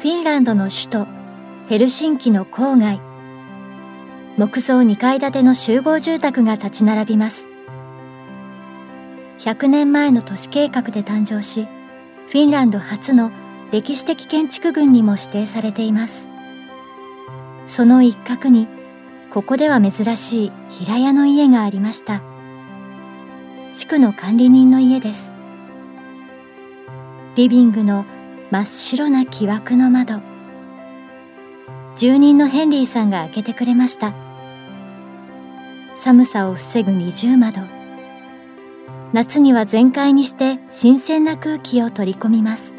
フィンランドの首都ヘルシンキの郊外。木造2階建ての集合住宅が立ち並びます。100年前の都市計画で誕生し、フィンランド初の歴史的建築群にも指定されています。その一角に、ここでは珍しい平屋の家がありました。地区の管理人の家です。リビングの真っ白な木枠の窓。住人のヘンリーさんが開けてくれました。寒さを防ぐ二重窓。夏には全開にして新鮮な空気を取り込みます。